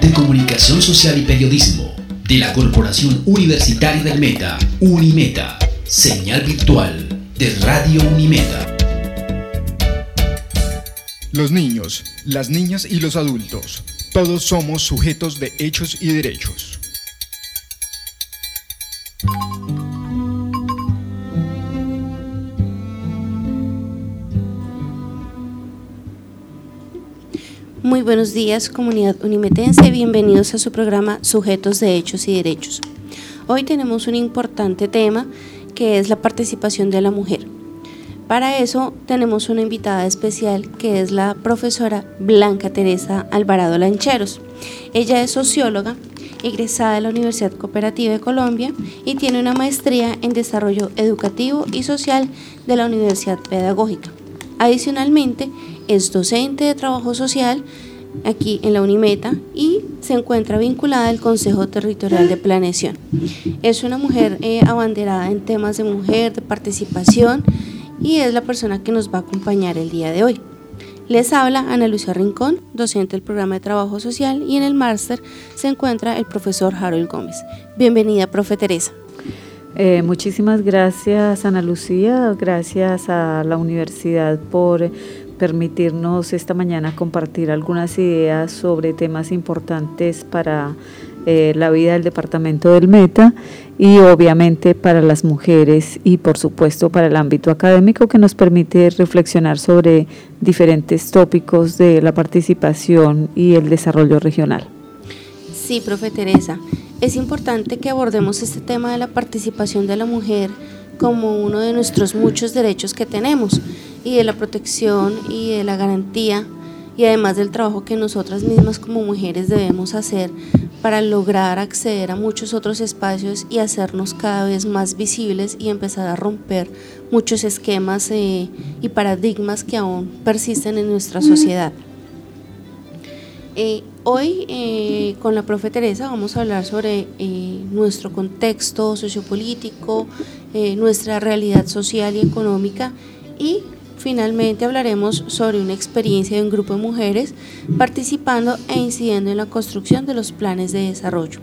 de Comunicación Social y Periodismo de la Corporación Universitaria del Meta, Unimeta, señal virtual de Radio Unimeta. Los niños, las niñas y los adultos, todos somos sujetos de hechos y derechos. Muy buenos días, comunidad unimetense, bienvenidos a su programa Sujetos de Hechos y Derechos. Hoy tenemos un importante tema que es la participación de la mujer. Para eso tenemos una invitada especial que es la profesora Blanca Teresa Alvarado Lancheros. Ella es socióloga, egresada de la Universidad Cooperativa de Colombia y tiene una maestría en Desarrollo Educativo y Social de la Universidad Pedagógica. Adicionalmente, es docente de trabajo social aquí en la Unimeta y se encuentra vinculada al Consejo Territorial de Planeación. Es una mujer abanderada en temas de mujer, de participación, y es la persona que nos va a acompañar el día de hoy. Les habla Ana Lucia Rincón, docente del programa de trabajo social, y en el máster se encuentra el profesor Harold Gómez. Bienvenida, profe Teresa. Muchísimas gracias, Ana Lucía, gracias a la universidad por permitirnos esta mañana compartir algunas ideas sobre temas importantes para la vida del departamento del Meta y obviamente para las mujeres y por supuesto para el ámbito académico, que nos permite reflexionar sobre diferentes tópicos de la participación y el desarrollo regional. Sí, profe Teresa, es importante que abordemos este tema de la participación de la mujer como uno de nuestros muchos derechos que tenemos, y de la protección y de la garantía, y además del trabajo que nosotras mismas como mujeres debemos hacer para lograr acceder a muchos otros espacios y hacernos cada vez más visibles y empezar a romper muchos esquemas y paradigmas que aún persisten en nuestra sociedad. Hoy con la profe Teresa vamos a hablar sobre nuestro contexto sociopolítico, nuestra realidad social y económica, y finalmente hablaremos sobre una experiencia de un grupo de mujeres participando e incidiendo en la construcción de los planes de desarrollo.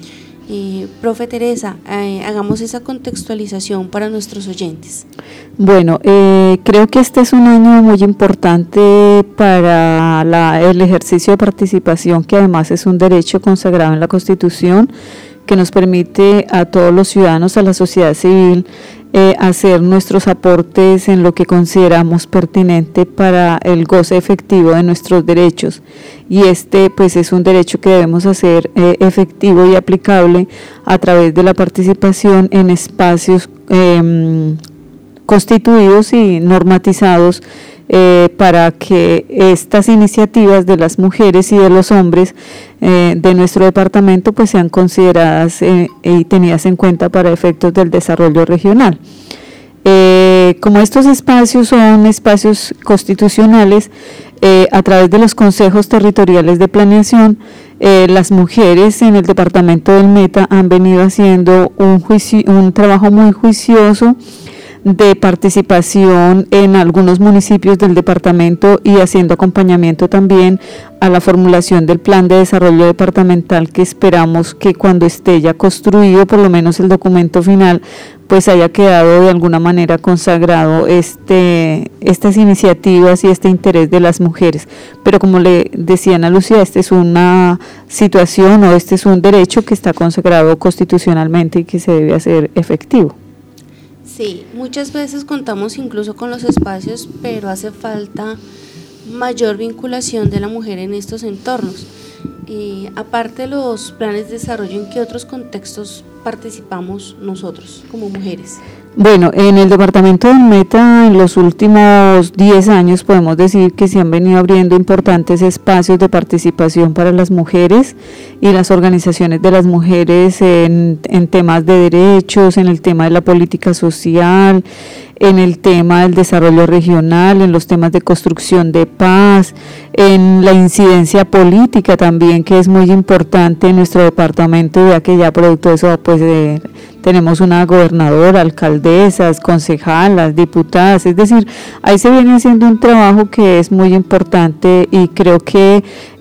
Profe Teresa, hagamos esa contextualización para nuestros oyentes. Bueno, creo que este es un año muy importante para el ejercicio de participación, que además es un derecho consagrado en la Constitución, que nos permite a todos los ciudadanos, a la sociedad civil, hacer nuestros aportes en lo que consideramos pertinente para el goce efectivo de nuestros derechos. Y pues es un derecho que debemos hacer efectivo y aplicable a través de la participación en espacios constituidos y normatizados para que estas iniciativas de las mujeres y de los hombres de nuestro departamento pues sean consideradas y tenidas en cuenta para efectos del desarrollo regional. Como estos espacios son espacios constitucionales, a través de los consejos territoriales de planeación, las mujeres en el departamento del Meta han venido haciendo un trabajo muy juicioso de participación en algunos municipios del departamento y haciendo acompañamiento también a la formulación del plan de desarrollo departamental, que esperamos que cuando esté ya construido, por lo menos el documento final, pues haya quedado de alguna manera consagrado estas iniciativas y este interés de las mujeres. Pero como le decía Ana Lucía, esta es una situación o este es un derecho que está consagrado constitucionalmente y que se debe hacer efectivo. Sí, muchas veces contamos incluso con los espacios, pero hace falta mayor vinculación de la mujer en estos entornos. Aparte de los planes de desarrollo, ¿en qué otros contextos participamos nosotros como mujeres? Bueno, en el departamento del Meta en los últimos 10 años podemos decir que se han venido abriendo importantes espacios de participación para las mujeres y las organizaciones de las mujeres en temas de derechos, en el tema de la política social, en el tema del desarrollo regional, en los temas de construcción de paz, en la incidencia política también, que es muy importante en nuestro departamento, ya que ya producto de eso pues tenemos una gobernadora, alcaldesas, concejalas, diputadas, es decir, ahí se viene haciendo un trabajo que es muy importante y creo que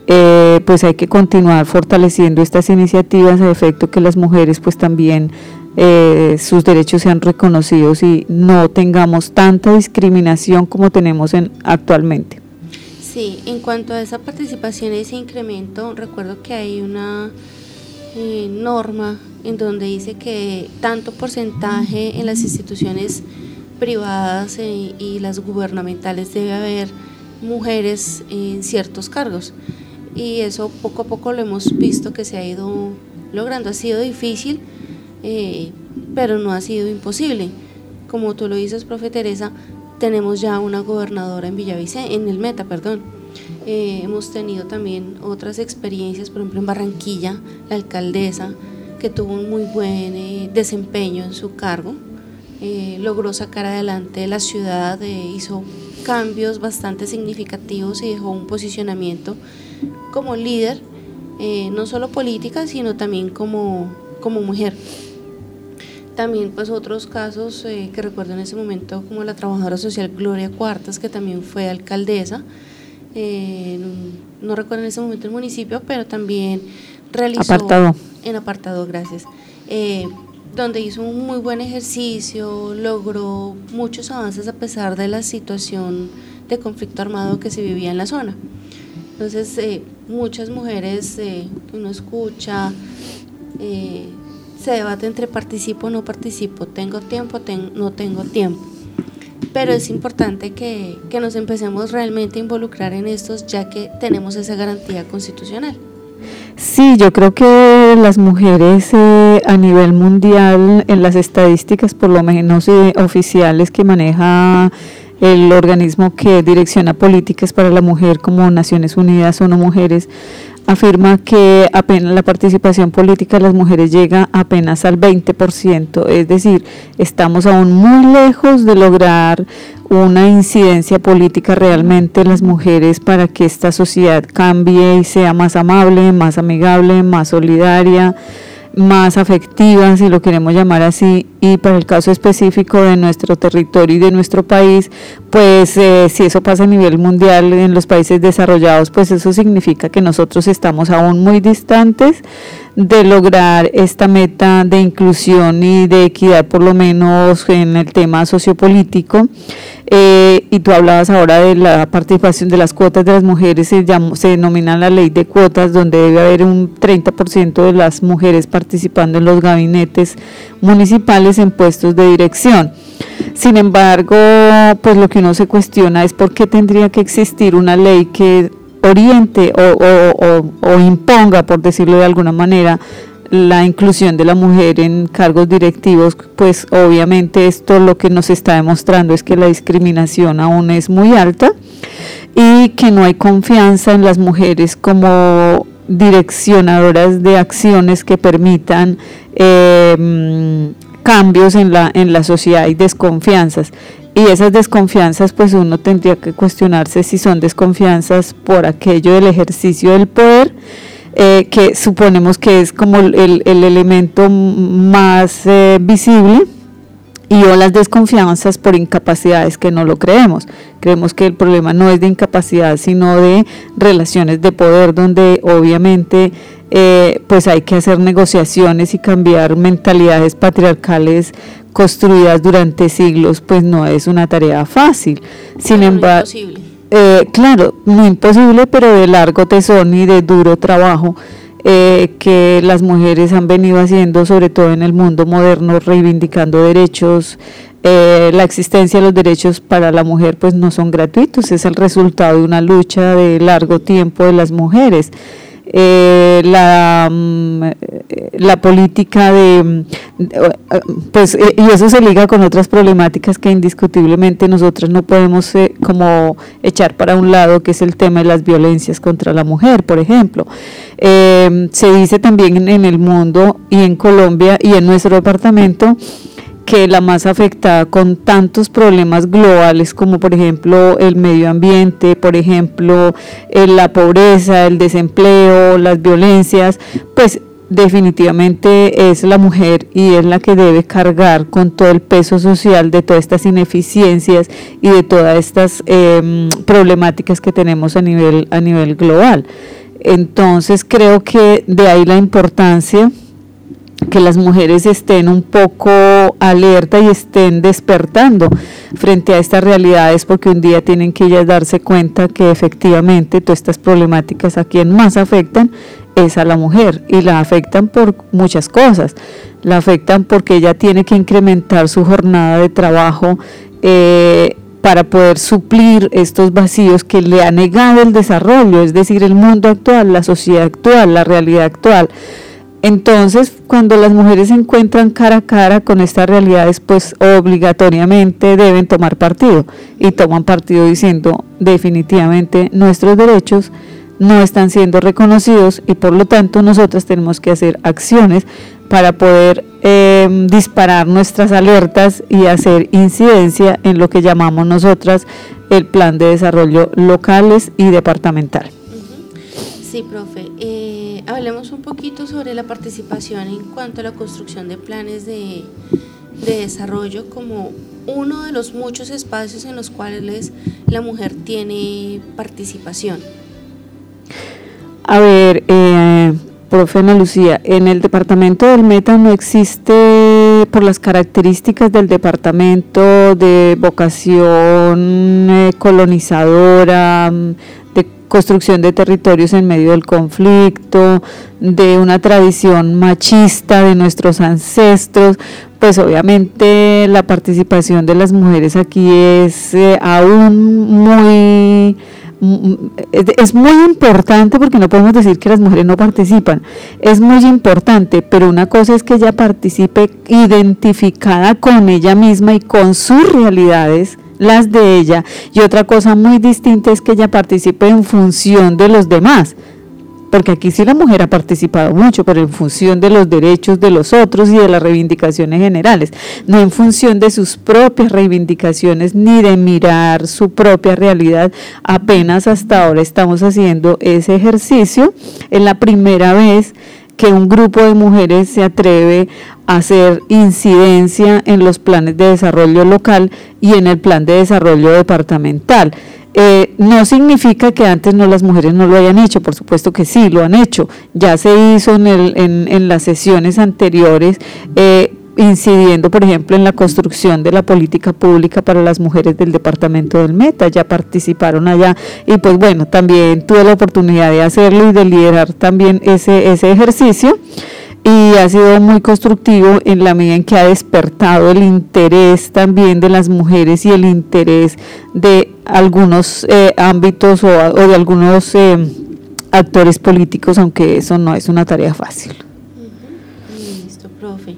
pues hay que continuar fortaleciendo estas iniciativas a efecto que las mujeres pues también sus derechos sean reconocidos y no tengamos tanta discriminación como tenemos actualmente. Sí, en cuanto a esa participación y ese incremento, recuerdo que hay una norma en donde dice que tanto porcentaje en las instituciones privadas y las gubernamentales debe haber mujeres en ciertos cargos, y eso poco a poco lo hemos visto que se ha ido logrando. Ha sido difícil, pero no ha sido imposible. Como tú lo dices, profe Teresa, tenemos ya una gobernadora en en el Meta, hemos tenido también otras experiencias, por ejemplo en Barranquilla, la alcaldesa que tuvo un muy buen desempeño en su cargo, logró sacar adelante la ciudad, hizo cambios bastante significativos y dejó un posicionamiento como líder, no solo política, sino también como mujer. También pues otros casos que recuerdo en ese momento, como la trabajadora social Gloria Cuartas, que también fue alcaldesa, no recuerdo en ese momento el municipio, pero también realizó en apartado, gracias, donde hizo un muy buen ejercicio, logró muchos avances a pesar de la situación de conflicto armado que se vivía en la zona. Entonces muchas mujeres uno escucha, se debate entre participo o no participo, tengo tiempo, no tengo tiempo, pero es importante que nos empecemos realmente a involucrar en estos, ya que tenemos esa garantía constitucional. Sí, yo creo que las mujeres a nivel mundial, en las estadísticas por lo menos oficiales que maneja el organismo que direcciona políticas para la mujer como Naciones Unidas, ONU Mujeres, afirma que apenas la participación política de las mujeres llega apenas al 20%, es decir, estamos aún muy lejos de lograr una incidencia política realmente en las mujeres para que esta sociedad cambie y sea más amable, más amigable, más solidaria, más afectiva, si lo queremos llamar así. Y para el caso específico de nuestro territorio y de nuestro país, pues si eso pasa a nivel mundial en los países desarrollados, pues eso significa que nosotros estamos aún muy distantes de lograr esta meta de inclusión y de equidad, por lo menos en el tema sociopolítico. Y tú hablabas ahora de la participación de las cuotas de las mujeres, se denomina la ley de cuotas, donde debe haber un 30% de las mujeres participando en los gabinetes municipales en puestos de dirección. Sin embargo, pues lo que uno se cuestiona es por qué tendría que existir una ley que oriente o imponga, por decirlo de alguna manera, la inclusión de la mujer en cargos directivos. Pues obviamente esto lo que nos está demostrando es que la discriminación aún es muy alta y que no hay confianza en las mujeres como direccionadoras de acciones que permitan cambios en la sociedad. Y desconfianzas, y esas desconfianzas pues uno tendría que cuestionarse si son desconfianzas por aquello del ejercicio del poder, que suponemos que es como el elemento más visible, y o las desconfianzas por incapacidades, que no lo creemos que el problema no es de incapacidad sino de relaciones de poder, donde obviamente pues hay que hacer negociaciones y cambiar mentalidades patriarcales construidas durante siglos. Pues no es una tarea fácil, sin embargo, claro, no imposible, pero de largo tesón y de duro trabajo, que las mujeres han venido haciendo, sobre todo en el mundo moderno, reivindicando derechos. La existencia de los derechos para la mujer pues no son gratuitos, es el resultado de una lucha de largo tiempo de las mujeres. La política pues y eso se liga con otras problemáticas que indiscutiblemente nosotros no podemos como echar para un lado, que es el tema de las violencias contra la mujer, por ejemplo. Se dice también en el mundo y en Colombia y en nuestro departamento que la más afectada con tantos problemas globales como por ejemplo el medio ambiente, por ejemplo la pobreza, el desempleo, las violencias, pues definitivamente es la mujer, y es la que debe cargar con todo el peso social de todas estas ineficiencias y de todas estas problemáticas que tenemos a nivel global. Entonces creo que de ahí la importancia que las mujeres estén un poco alerta y estén despertando frente a estas realidades, porque un día tienen que ellas darse cuenta que efectivamente todas estas problemáticas a quien más afectan es a la mujer, y la afectan por muchas cosas. La afectan porque ella tiene que incrementar su jornada de trabajo para poder suplir estos vacíos que le ha negado el desarrollo, es decir, el mundo actual, la sociedad actual, la realidad actual. Entonces, cuando las mujeres se encuentran cara a cara con estas realidades, pues obligatoriamente deben tomar partido, y toman partido diciendo definitivamente nuestros derechos no están siendo reconocidos, y por lo tanto nosotras tenemos que hacer acciones para poder disparar nuestras alertas y hacer incidencia en lo que llamamos nosotras el plan de desarrollo locales y departamental. Sí, profe. Hablemos un poquito sobre la participación en cuanto a la construcción de planes de desarrollo como uno de los muchos espacios en los cuales la mujer tiene participación. A ver, profe Ana Lucía, en el departamento del Meta no existe, por las características del departamento, de vocación colonizadora, de construcción de territorios en medio del conflicto, de una tradición machista de nuestros ancestros, pues obviamente la participación de las mujeres aquí es aún es muy importante, porque no podemos decir que las mujeres no participan, es muy importante, pero una cosa es que ella participe identificada con ella misma y con sus realidades, las de ella, y otra cosa muy distinta es que ella participe en función de los demás, porque aquí sí la mujer ha participado mucho, pero en función de los derechos de los otros y de las reivindicaciones generales, no en función de sus propias reivindicaciones ni de mirar su propia realidad. Apenas hasta ahora estamos haciendo ese ejercicio. Es la primera vez que un grupo de mujeres se atreve a hacer incidencia en los planes de desarrollo local y en el plan de desarrollo departamental. No significa que antes las mujeres no lo hayan hecho, por supuesto que sí, lo han hecho, ya se hizo en las sesiones anteriores, incidiendo por ejemplo en la construcción de la política pública para las mujeres del departamento del Meta, ya participaron allá, y pues bueno, también tuve la oportunidad de hacerlo y de liderar también ese ejercicio, y ha sido muy constructivo en la medida en que ha despertado el interés también de las mujeres y el interés de algunos ámbitos o de algunos actores políticos, aunque eso no es una tarea fácil. Listo, profe.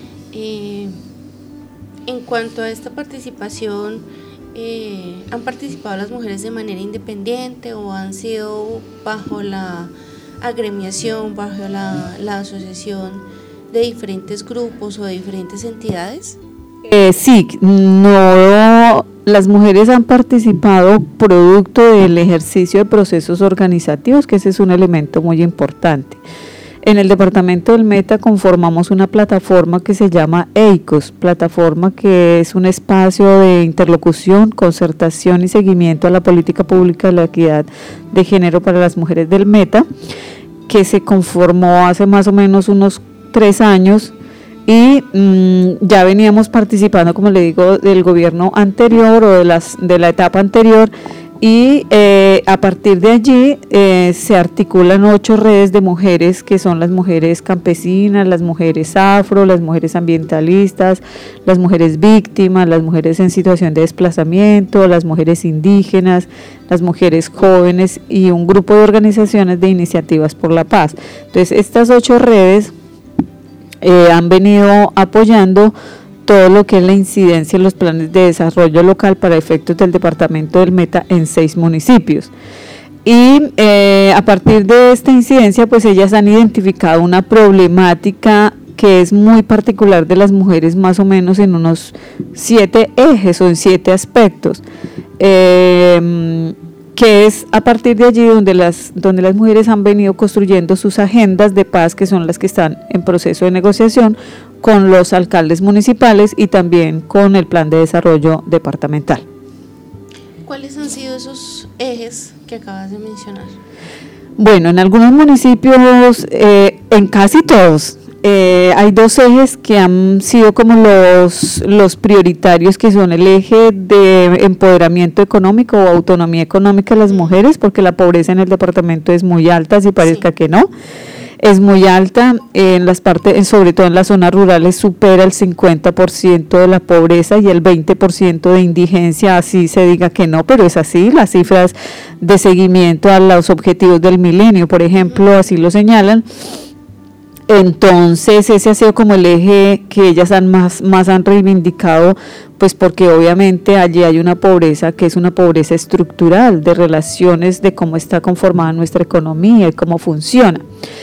En cuanto a esta participación, ¿han participado las mujeres de manera independiente o han sido bajo la agremiación, bajo la asociación de diferentes grupos o de diferentes entidades? Sí, no, las mujeres han participado producto del ejercicio de procesos organizativos, que ese es un elemento muy importante. En el departamento del Meta conformamos una plataforma que se llama EICOS, plataforma que es un espacio de interlocución, concertación y seguimiento a la política pública de la equidad de género para las mujeres del Meta, que se conformó hace más o menos unos 3 años, y ya veníamos participando, como le digo, del gobierno anterior o de la etapa anterior, y a partir de allí se articulan 8 redes de mujeres, que son las mujeres campesinas, las mujeres afro, las mujeres ambientalistas, las mujeres víctimas, las mujeres en situación de desplazamiento, las mujeres indígenas, las mujeres jóvenes y un grupo de organizaciones de iniciativas por la paz. Entonces, estas 8 redes han venido apoyando todo lo que es la incidencia en los planes de desarrollo local para efectos del departamento del Meta en 6 municipios. Y a partir de esta incidencia, pues ellas han identificado una problemática que es muy particular de las mujeres, más o menos en unos 7 ejes o en 7 aspectos, que es a partir de allí donde las mujeres han venido construyendo sus agendas de paz, que son las que están en proceso de negociación con los alcaldes municipales y también con el plan de desarrollo departamental. ¿Cuáles han sido esos ejes que acabas de mencionar? Bueno, en algunos municipios, en casi todos, hay dos ejes que han sido como los prioritarios, que son el eje de empoderamiento económico o autonomía económica de las mujeres, porque la pobreza en el departamento es muy alta, si parezca que no. Es muy alta, en las partes, sobre todo en las zonas rurales, supera el 50% de la pobreza y el 20% de indigencia, así se diga que no, pero es así. Las cifras de seguimiento a los objetivos del milenio, por ejemplo, así lo señalan. Entonces ese ha sido como el eje que ellas más han reivindicado, pues porque obviamente allí hay una pobreza que es una pobreza estructural de relaciones, de cómo está conformada nuestra economía y cómo funciona.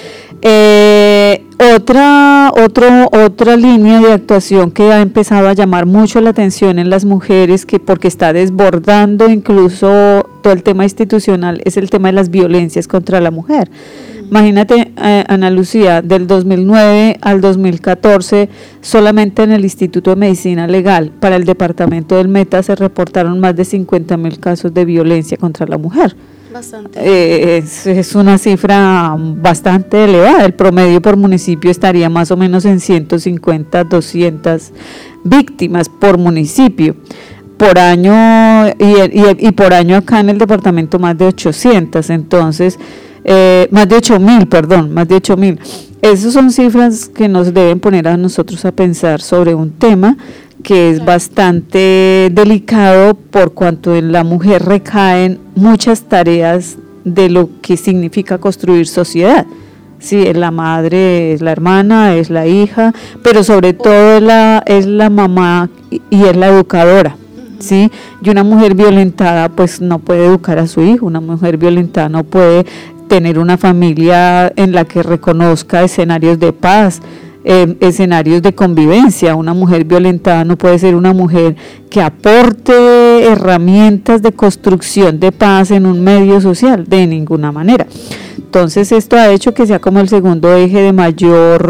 Otra línea de actuación que ha empezado a llamar mucho la atención en las mujeres, que porque está desbordando incluso todo el tema institucional, es el tema de las violencias contra la mujer. Imagínate, Ana Lucía, del 2009 al 2014, solamente en el Instituto de Medicina Legal para el departamento del Meta se reportaron más de 50.000 casos de violencia contra la mujer. Bastante. Es una cifra bastante elevada. El promedio por municipio estaría más o menos en 150, 200 víctimas por municipio. Por año, y por año acá en el departamento más de 800, entonces, más de 8.000. Esas son cifras que nos deben poner a nosotros a pensar sobre un tema que es bastante delicado, por cuanto en la mujer recaen muchas tareas de lo que significa construir sociedad. Sí, es la madre, es la hermana, es la hija, pero sobre todo es la mamá y es la educadora. ¿Sí? Y una mujer violentada pues no puede educar a su hijo, una mujer violentada no puede tener una familia en la que reconozca escenarios de paz, escenarios de convivencia. Una mujer violentada no puede ser una mujer que aporte herramientas de construcción de paz en un medio social, de ninguna manera. Entonces esto ha hecho que sea como el segundo eje de mayor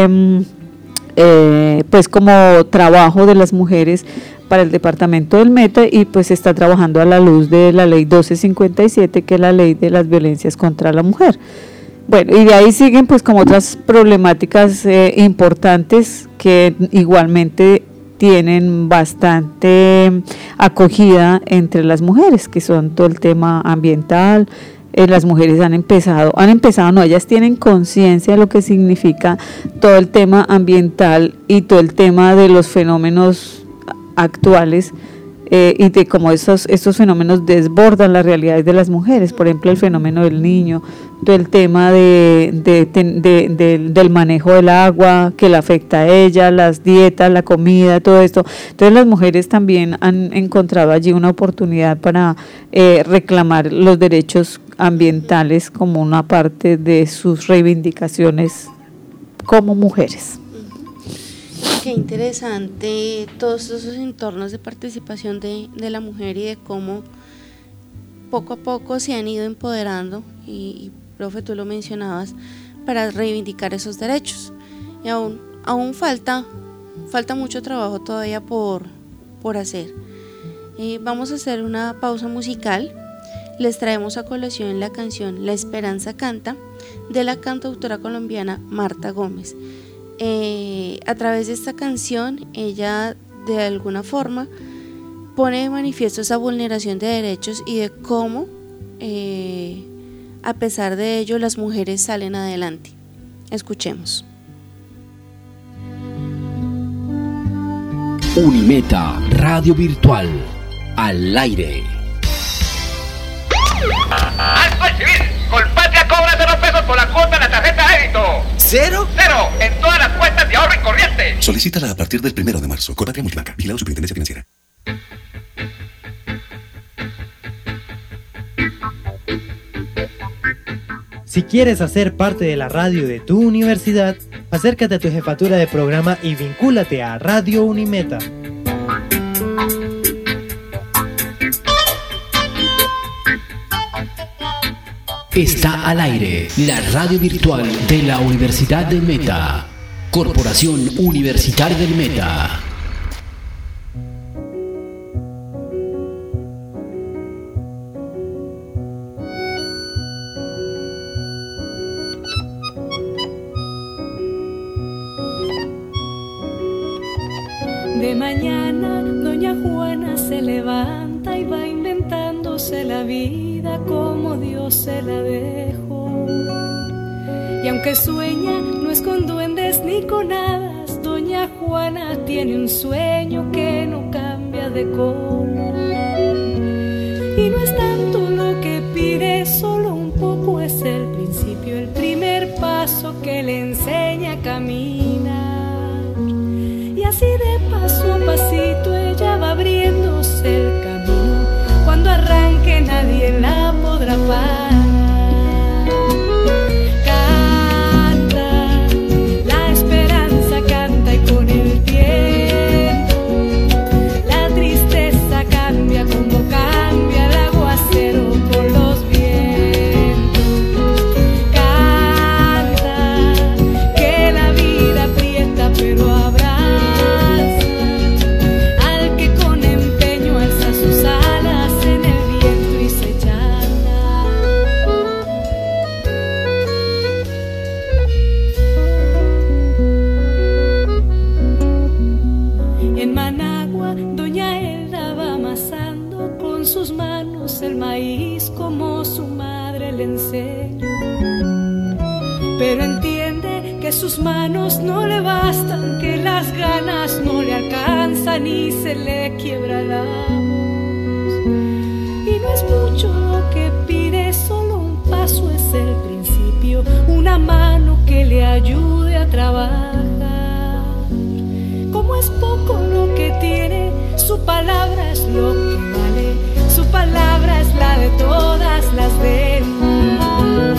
pues como trabajo de las mujeres para el departamento del Meta, y pues está trabajando a la luz de la ley 1257, que es la ley de las violencias contra la mujer. Bueno, y de ahí siguen pues como otras problemáticas importantes que igualmente tienen bastante acogida entre las mujeres, que son todo el tema ambiental. Las mujeres ellas tienen conciencia de lo que significa todo el tema ambiental y todo el tema de los fenómenos actuales, y de cómo estos fenómenos desbordan las realidades de las mujeres. Por ejemplo, el fenómeno del niño, todo el tema del manejo del agua que le afecta a ella, las dietas, la comida, todo esto. Entonces las mujeres también han encontrado allí una oportunidad para reclamar los derechos ambientales como una parte de sus reivindicaciones como mujeres. Qué interesante todos esos entornos de participación de la mujer y de cómo poco a poco se han ido empoderando, y profe, tú lo mencionabas, para reivindicar esos derechos. Y aún falta mucho trabajo todavía por hacer. Vamos a hacer una pausa musical. Les traemos a colación la canción La Esperanza Canta, de la cantautora colombiana Marta Gómez. A través de esta canción, ella de alguna forma pone de manifiesto esa vulneración de derechos y de cómo a pesar de ello las mujeres salen adelante. Escuchemos. Unimeta Radio Virtual al aire. ¡Alto al civil! Colpatria cobra 0 pesos por la cuota de la tarjeta de débito. ¿Cero? ¡Cero! En todas las cuentas de ahorro y corriente. Solicítala a partir del 1 de marzo. Colpatria Multibanca. Vigilado Superintendencia Financiera. Si quieres hacer parte de la radio de tu universidad, acércate a tu jefatura de programa y vincúlate a Radio Unimeta. Está al aire la radio virtual de la Universidad del Meta. Corporación Universitaria del Meta. De mañana doña Juana se levanta y va inventándose la vida como Dios se la dejó. Y aunque sueña no es con duendes ni con hadas, doña Juana tiene un sueño que no cambia de color. Y no es tanto lo que pide, solo un poco es el principio, el primer paso que le enseña a caminar. Y así de paso a pasito ella va abriéndose el camino. Cuando arranque nadie la podrá parar. Canta, la esperanza canta y con el tiempo la tristeza cambia como cambia el aguacero por los vientos. Canta, que la vida aprieta pero habrá el maíz como su madre le enseñó, pero entiende que sus manos no le bastan, que las ganas no le alcanzan y se le quiebra la voz. Y no es mucho lo que pide, solo un paso es el principio, una mano que le ayude a trabajar. Como es poco lo que tiene, su palabra es lo que vale. Su palabra es la de todas las demás.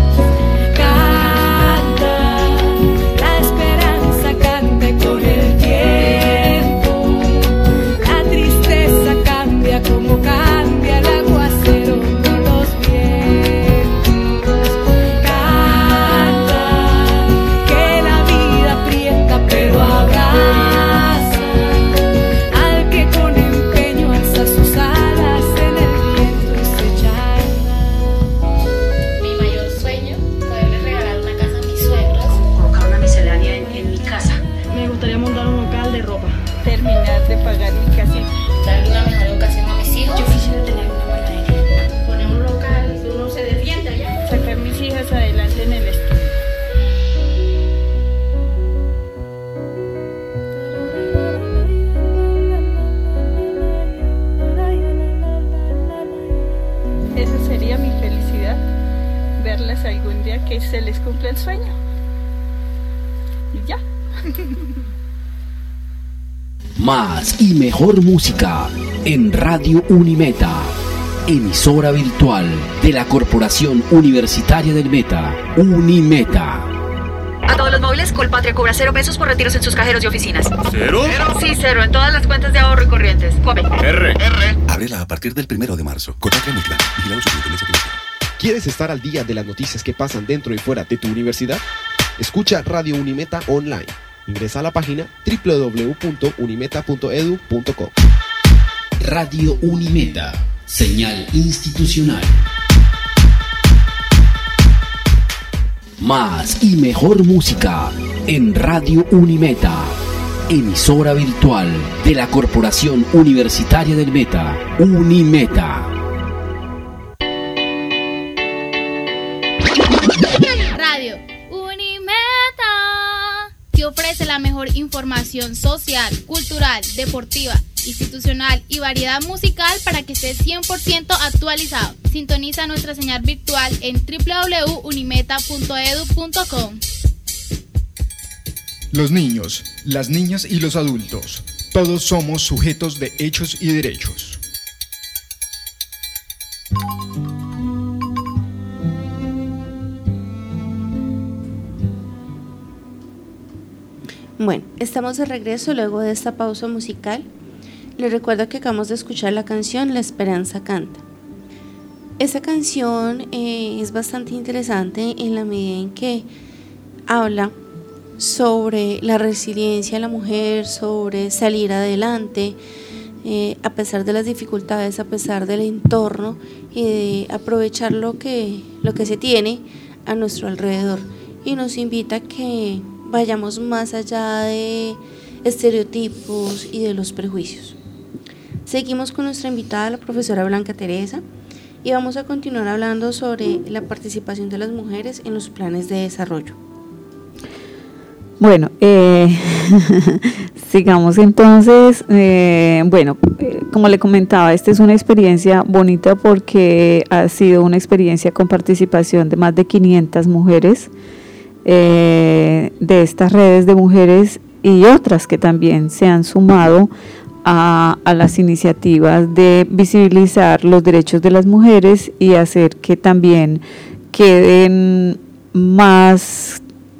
Canta, la esperanza canta con el tiempo. La tristeza cambia como cambia el aguacero con los vientos. Canta, que la vida aprieta pero abraza al que con empeño alza sus alas. Terminar de pagar mi casita, darle una mejor educación a mis hijos. Yo quisiera tener una buena herencia, poner un local, uno se defiende allá, sacar mis hijas adelante en el estudio. Esa sería mi felicidad, verlas algún día que se les cumpla el sueño. Y ya. Más y mejor música en Radio Unimeta, emisora virtual de la Corporación Universitaria del Meta, Unimeta. A todos los móviles, Colpatria cobra 0 pesos por retiros en sus cajeros y oficinas. ¿Cero? Sí, 0 en todas las cuentas de ahorro y corrientes. Come. R. Ábrela a partir del 1 de marzo. Colpatria Multibank. Vigilado Superintendencia Financiera. ¿Quieres estar al día de las noticias que pasan dentro y fuera de tu universidad? Escucha Radio Unimeta online. Ingresa a la página www.unimeta.edu.co. Radio Unimeta, señal institucional. Más y mejor música en Radio Unimeta, emisora virtual de la Corporación Universitaria del Meta, Unimeta. Radio Unimeta te ofrece la mejor información social, cultural, deportiva, institucional y variedad musical para que estés 100% actualizado. Sintoniza nuestra señal virtual en www.unimeta.edu.com. Los niños, las niñas y los adultos, todos somos sujetos de hechos y derechos. Bueno, estamos de regreso luego de esta pausa musical. Les recuerdo que acabamos de escuchar la canción La Esperanza Canta. Esta canción es bastante interesante en la medida en que habla sobre la resiliencia de la mujer, sobre salir adelante a pesar de las dificultades, a pesar del entorno y de aprovechar lo que se tiene a nuestro alrededor, y nos invita a que vayamos más allá de estereotipos y de los prejuicios. Seguimos con nuestra invitada, la profesora Blanca Teresa, y vamos a continuar hablando sobre la participación de las mujeres en los planes de desarrollo. Bueno, sigamos entonces. Como le comentaba, esta es una experiencia bonita porque ha sido una experiencia con participación de más de 500 mujeres de estas redes de mujeres y otras que también se han sumado a las iniciativas de visibilizar los derechos de las mujeres y hacer que también queden más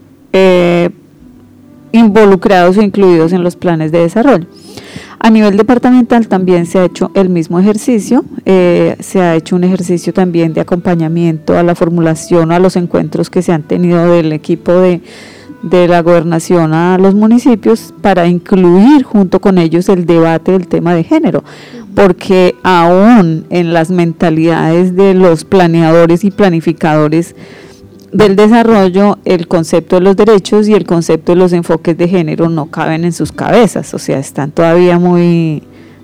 involucrados o incluidos en los planes de desarrollo. A nivel departamental también se ha hecho el mismo ejercicio, se ha hecho un ejercicio también de acompañamiento a la formulación, a los encuentros que se han tenido del equipo de la gobernación a los municipios para incluir junto con ellos el debate del tema de género, porque aún en las mentalidades de los planeadores y planificadores del desarrollo, el concepto de los derechos y el concepto de los enfoques de género no caben en sus cabezas, o sea, están todavía muy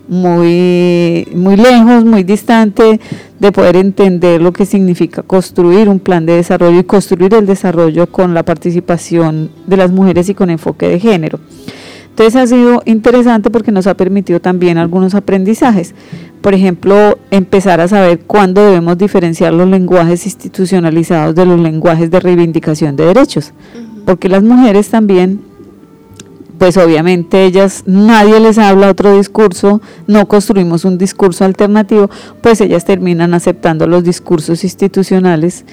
lejos, muy distante de poder entender lo que significa construir un plan de desarrollo y construir el desarrollo con la participación de las mujeres y con enfoque de género. Entonces ha sido interesante porque nos ha permitido también algunos aprendizajes. Por ejemplo, empezar a saber cuándo debemos diferenciar los lenguajes institucionalizados de los lenguajes de reivindicación de derechos, porque las mujeres también, pues obviamente ellas, nadie les habla otro discurso, no construimos un discurso alternativo, pues ellas terminan aceptando los discursos institucionales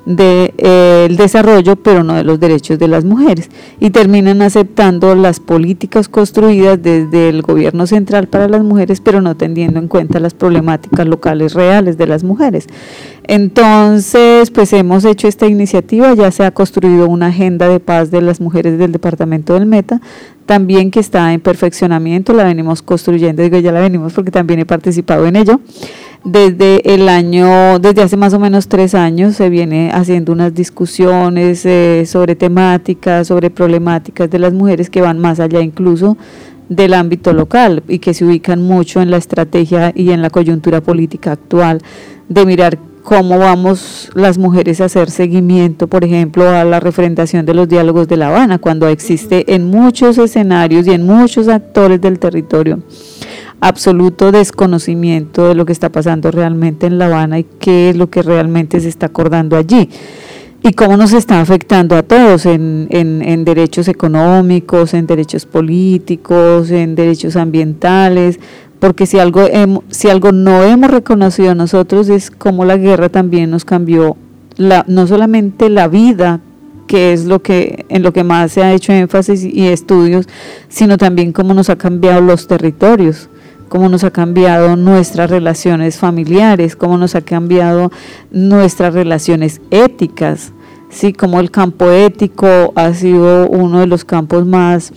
del desarrollo, pero no de los derechos de las mujeres, y terminan aceptando las políticas construidas desde el gobierno central para las mujeres, pero no teniendo en cuenta las problemáticas locales reales de las mujeres. Entonces, pues hemos hecho esta iniciativa, ya se ha construido una agenda de paz de las mujeres del departamento del Meta, también que está en perfeccionamiento, la venimos construyendo, digo ya la venimos porque también he participado en ello. Desde hace más o menos 3 años se viene haciendo unas discusiones sobre temáticas, sobre problemáticas de las mujeres que van más allá incluso del ámbito local y que se ubican mucho en la estrategia y en la coyuntura política actual, de mirar cómo vamos las mujeres a hacer seguimiento, por ejemplo, a la refrendación de los diálogos de La Habana, cuando existe en muchos escenarios y en muchos actores del territorio absoluto desconocimiento de lo que está pasando realmente en La Habana y qué es lo que realmente se está acordando allí y cómo nos está afectando a todos en derechos económicos, en derechos políticos, en derechos ambientales, porque si algo no hemos reconocido nosotros es cómo la guerra también nos cambió no solamente la vida, que es en lo que más se ha hecho énfasis y estudios, sino también cómo nos ha cambiado los territorios, cómo nos ha cambiado nuestras relaciones familiares, cómo nos ha cambiado nuestras relaciones éticas, sí, como el campo ético ha sido uno de los campos más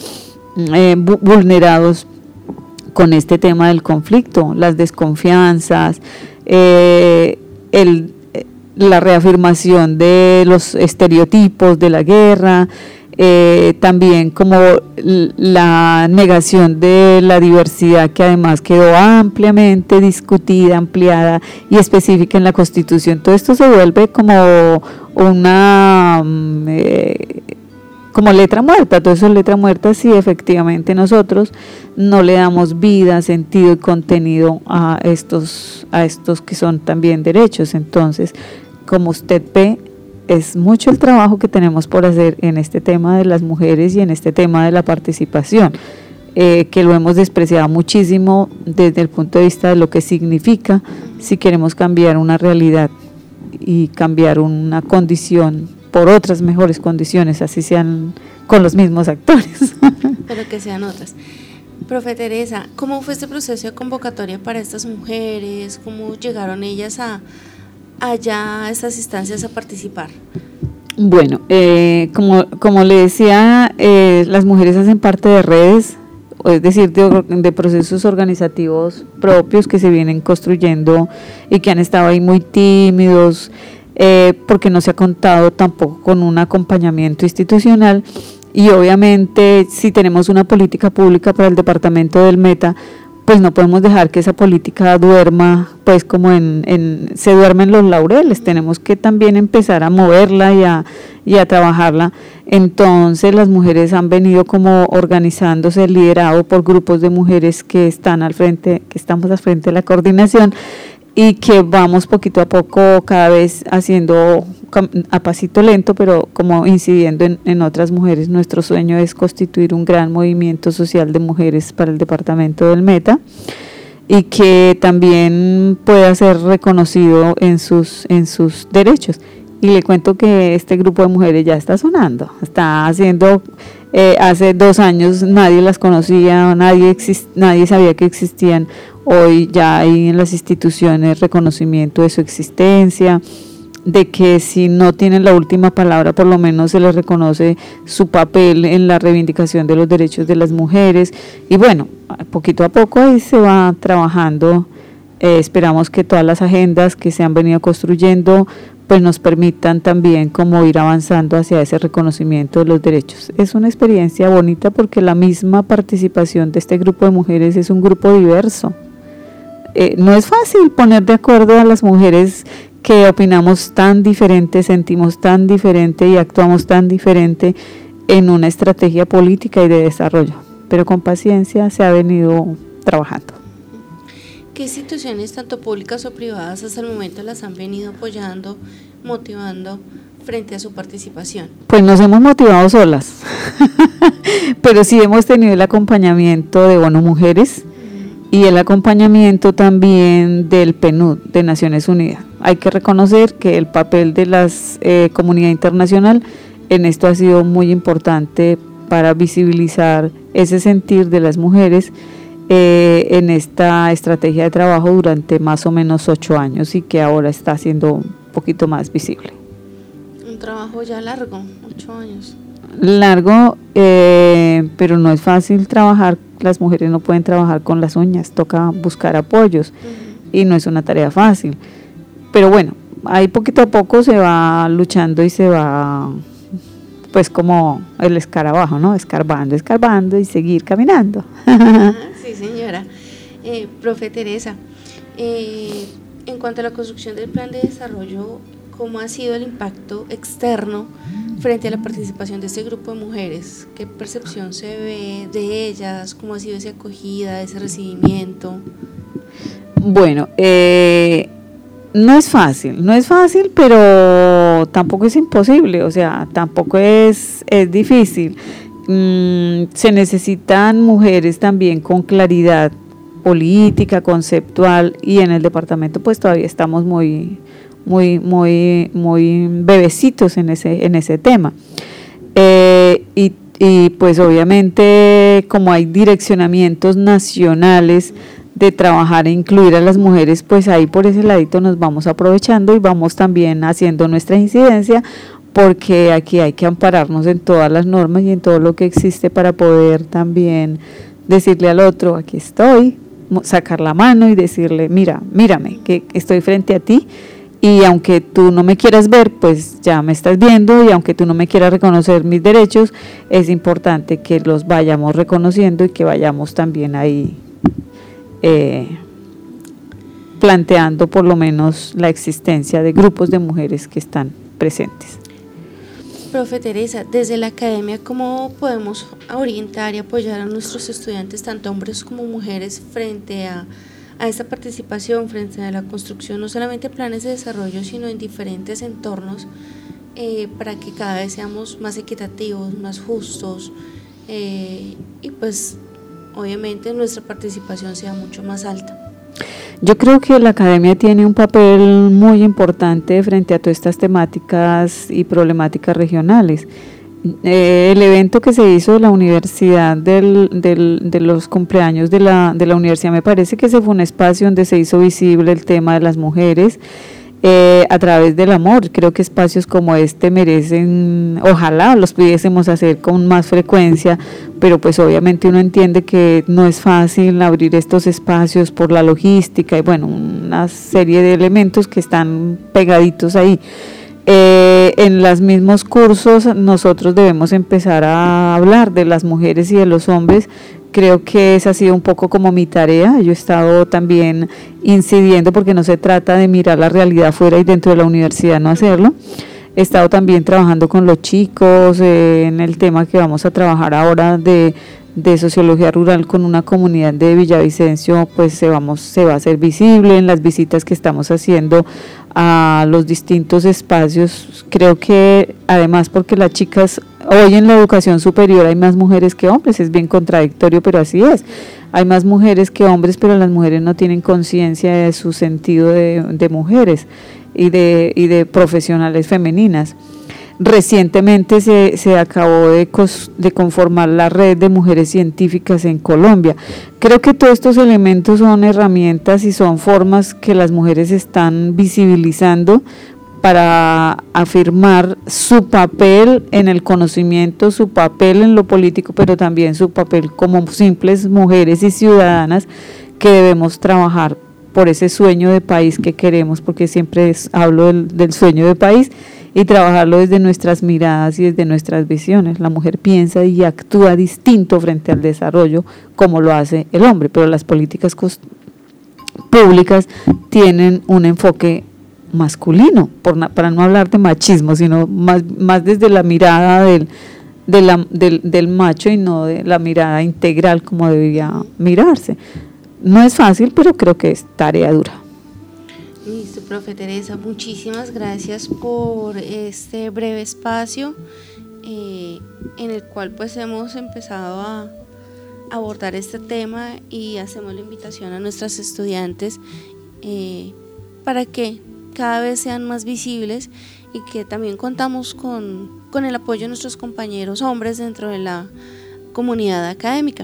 vulnerados con este tema del conflicto, las desconfianzas, la reafirmación de los estereotipos de la guerra, también como la negación de la diversidad que además quedó ampliamente discutida, ampliada y específica en la Constitución. Todo esto se vuelve como como letra muerta, todo eso es letra muerta si efectivamente nosotros no le damos vida, sentido y contenido a estos que son también derechos. Entonces, como usted ve, es mucho el trabajo que tenemos por hacer en este tema de las mujeres y en este tema de la participación, que lo hemos despreciado muchísimo desde el punto de vista de lo que significa si queremos cambiar una realidad y cambiar una condición por otras mejores condiciones, así sean con los mismos actores. Pero que sean otras. Profe Teresa, ¿cómo fue este proceso de convocatoria para estas mujeres? ¿Cómo llegaron ellas allá a estas instancias a participar? Bueno, como le decía, las mujeres hacen parte de redes, es decir, de procesos organizativos propios que se vienen construyendo y que han estado ahí muy tímidos, porque no se ha contado tampoco con un acompañamiento institucional. y obviamente si tenemos una política pública para el departamento del Meta, pues no podemos dejar que esa política duerma, pues como se duerme en los laureles. Tenemos que también empezar a moverla y a trabajarla. Entonces las mujeres han venido como organizándose, liderado por grupos de mujeres que estamos al frente de la coordinación, y que vamos poquito a poco, cada vez haciendo a pasito lento, pero como incidiendo en otras mujeres. Nuestro sueño es constituir un gran movimiento social de mujeres para el departamento del Meta, y que también pueda ser reconocido en sus derechos. Y le cuento que este grupo de mujeres ya está sonando, está haciendo, hace 2 años nadie las conocía, nadie sabía que existían. Hoy ya hay en las instituciones reconocimiento de su existencia, de que si no tienen la última palabra, por lo menos se les reconoce su papel en la reivindicación de los derechos de las mujeres. Y bueno, poquito a poco ahí se va trabajando. Esperamos que todas las agendas que se han venido construyendo pues nos permitan también como ir avanzando hacia ese reconocimiento de los derechos. Es una experiencia bonita porque la misma participación de este grupo de mujeres es un grupo diverso. No es fácil poner de acuerdo a las mujeres que opinamos tan diferente, sentimos tan diferente y actuamos tan diferente en una estrategia política y de desarrollo, pero con paciencia se ha venido trabajando. ¿Qué instituciones, tanto públicas o privadas, hasta el momento las han venido apoyando, motivando frente a su participación? Pues nos hemos motivado solas, pero sí hemos tenido el acompañamiento de ONU Mujeres y el acompañamiento también del PNUD de Naciones Unidas. Hay que reconocer que el papel de la comunidad internacional en esto ha sido muy importante para visibilizar ese sentir de las mujeres en esta estrategia de trabajo durante más o menos 8 años, y que ahora está siendo un poquito más visible. Un trabajo ya largo, 8 años. Largo, pero no es fácil trabajar. Las mujeres no pueden trabajar con las uñas, toca buscar apoyos, y no es una tarea fácil. Pero bueno, ahí poquito a poco se va luchando y se va, pues como el escarabajo, ¿no? Escarbando y seguir caminando. Sí, señora. Profe Teresa, en cuanto a la construcción del plan de desarrollo, ¿cómo ha sido el impacto externo frente a la participación de este grupo de mujeres? ¿Qué percepción se ve de ellas? ¿Cómo ha sido esa acogida, ese recibimiento? Bueno, no es fácil, pero tampoco es imposible, o sea, tampoco es difícil. Se necesitan mujeres también con claridad política, conceptual, y en el departamento pues todavía estamos muy bebecitos en ese tema. Y pues obviamente, como hay direccionamientos nacionales de trabajar e incluir a las mujeres, pues ahí por ese ladito nos vamos aprovechando y vamos también haciendo nuestra incidencia, porque aquí hay que ampararnos en todas las normas y en todo lo que existe para poder también decirle al otro, aquí estoy, sacar la mano y decirle, mírame, que estoy frente a ti, y aunque tú no me quieras ver, pues ya me estás viendo, y aunque tú no me quieras reconocer mis derechos, es importante que los vayamos reconociendo y que vayamos también ahí planteando por lo menos la existencia de grupos de mujeres que están presentes. Profe Teresa, desde la academia, ¿cómo podemos orientar y apoyar a nuestros estudiantes, tanto hombres como mujeres, frente a esta participación, frente a la construcción, no solamente de planes de desarrollo, sino en diferentes entornos, para que cada vez seamos más equitativos, más justos, y pues obviamente nuestra participación sea mucho más alta? Yo creo que la academia tiene un papel muy importante frente a todas estas temáticas y problemáticas regionales. El evento que se hizo de la universidad de los cumpleaños de la universidad, me parece que ese fue un espacio donde se hizo visible el tema de las mujeres a través del amor. Creo que espacios como este merecen, ojalá los pudiésemos hacer con más frecuencia, pero pues obviamente uno entiende que no es fácil abrir estos espacios por la logística y bueno, una serie de elementos que están pegaditos ahí. En los mismos cursos nosotros debemos empezar a hablar de las mujeres y de los hombres. Creo que esa ha sido un poco como mi tarea. Yo he estado también incidiendo, porque no se trata de mirar la realidad fuera y dentro de la universidad no hacerlo. He estado también trabajando con los chicos en el tema que vamos a trabajar ahora de sociología rural con una comunidad de Villavicencio, pues se va a hacer visible en las visitas que estamos haciendo a los distintos espacios. Creo que además, porque las chicas, hoy en la educación superior hay más mujeres que hombres, es bien contradictorio, pero así es. Hay más mujeres que hombres, pero las mujeres no tienen conciencia de su sentido de mujeres y de profesionales femeninas. Recientemente se acabó de conformar la red de mujeres científicas en Colombia. Creo que todos estos elementos son herramientas y son formas que las mujeres están visibilizando para afirmar su papel en el conocimiento, su papel en lo político, pero también su papel como simples mujeres y ciudadanas que debemos trabajar por ese sueño de país que queremos, porque siempre hablo del sueño de país, y trabajarlo desde nuestras miradas y desde nuestras visiones. La mujer piensa y actúa distinto frente al desarrollo como lo hace el hombre, pero las políticas públicas tienen un enfoque masculino, para no hablar de machismo, sino más desde la mirada del macho y no de la mirada integral como debería mirarse. No es fácil, pero creo que es tarea dura. Listo, profe Teresa, muchísimas gracias por este breve espacio en el cual pues hemos empezado a abordar este tema, y hacemos la invitación a nuestras estudiantes para que cada vez sean más visibles, y que también contamos con el apoyo de nuestros compañeros hombres dentro de la comunidad académica.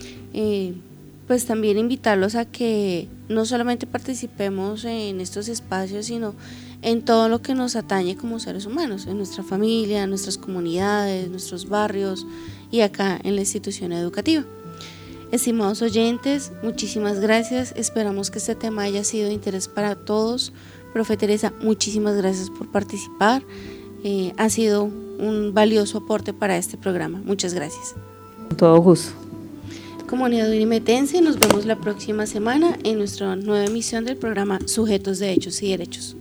Pues también invitarlos a que no solamente participemos en estos espacios, sino en todo lo que nos atañe como seres humanos, en nuestra familia, en nuestras comunidades, nuestros barrios y acá en la institución educativa. Estimados oyentes, muchísimas gracias. Esperamos que este tema haya sido de interés para todos. Profe Teresa, muchísimas gracias por participar. Ha sido un valioso aporte para este programa. Muchas gracias. Con todo gusto. Comunidad unimetense, nos vemos la próxima semana en nuestra nueva emisión del programa Sujetos de Hechos y Derechos.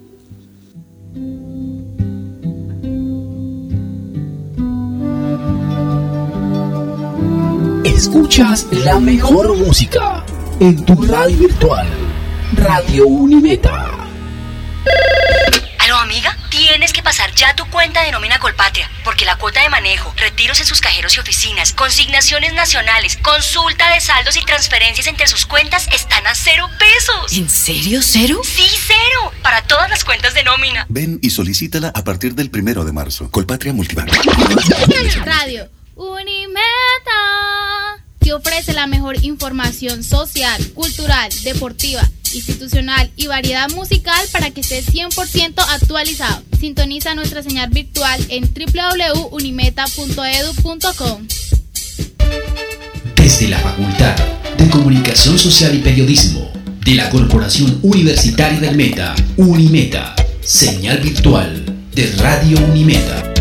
Escuchas la mejor música en tu radio virtual, Radio Unimeta. Aló, amiga, tienes que pasar ya tu cuenta de nómina Colpatria, porque la cuota de manejo, retiros en sus cajeros y oficinas, consignaciones nacionales, consulta de saldos y transferencias entre sus cuentas están a 0 pesos. ¿En serio, 0? Sí, 0, para todas las cuentas de nómina. Ven y solicítala a partir del 1 de marzo. Colpatria Multibanco. Radio Unimeta te ofrece la mejor información social, cultural, deportiva, institucional y variedad musical para que estés 100% actualizado. Sintoniza nuestra señal virtual en www.unimeta.edu.com. Desde la Facultad de Comunicación Social y Periodismo de la Corporación Universitaria del Meta, Unimeta, señal virtual de Radio Unimeta.